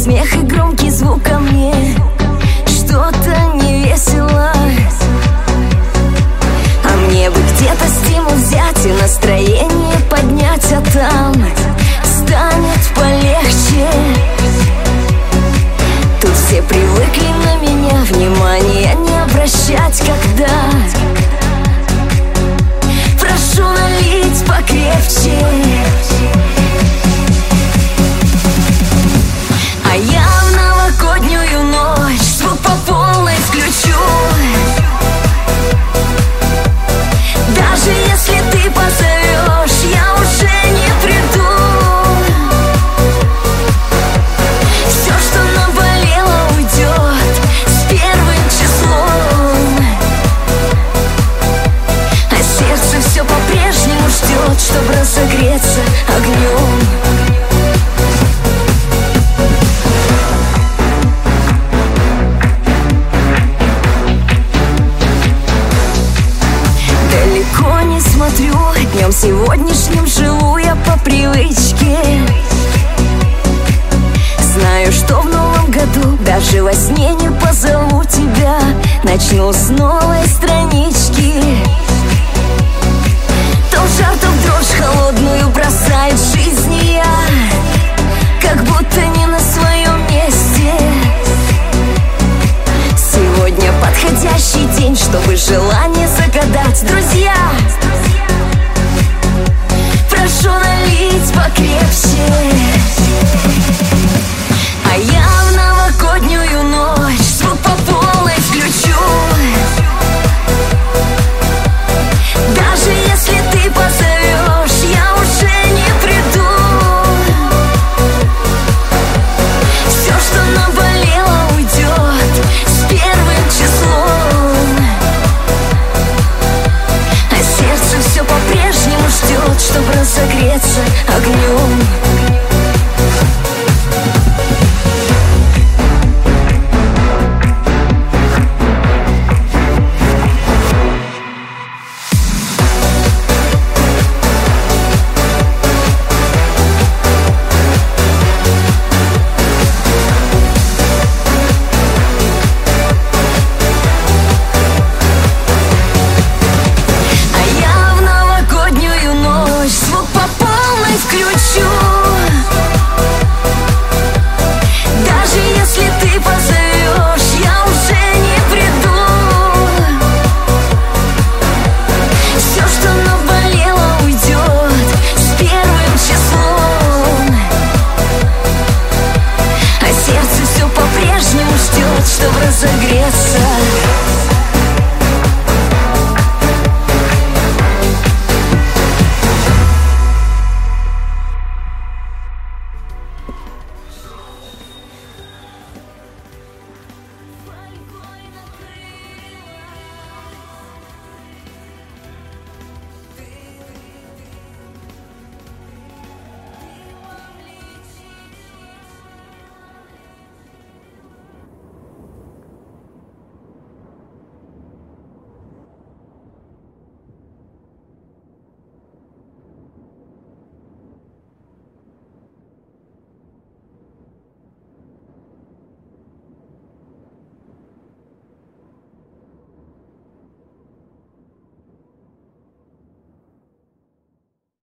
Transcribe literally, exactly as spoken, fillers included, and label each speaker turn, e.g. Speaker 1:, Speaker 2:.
Speaker 1: смех и громкий звук ко мне. Что-то не весело, а мне бы где-то стимул взять и настроение поднять, а там станет полегче. Тут все привыкли на меня внимания не обращать, когда прошу налить покрепче. А я в новогоднюю ночь звук по полной включу. Даже если ты позовешь, я уже не приду. Все, что наболело, уйдет с первым числом, а сердце все по-прежнему ждет, чтобы разогреться огнем. Далеко не смотрю, днем сегодняшним живу я по привычке. Знаю, что в новом году даже во сне не позову тебя. Начну с новой странички. То в жар, то в дрожь холодную бросает жизнь, и я как будто не на своем месте. Сегодня подходящий день, чтобы желание загадать. Друзья, прошу налить покрепче. А я в новогоднюю ночь звук по полной включу. Даже если ты позовешь, я уже не приду. Все, что наболело, уйдет с первым числом, а сердце все по-прежнему ждет, чтобы разогреться огнем. Чтобы разогреться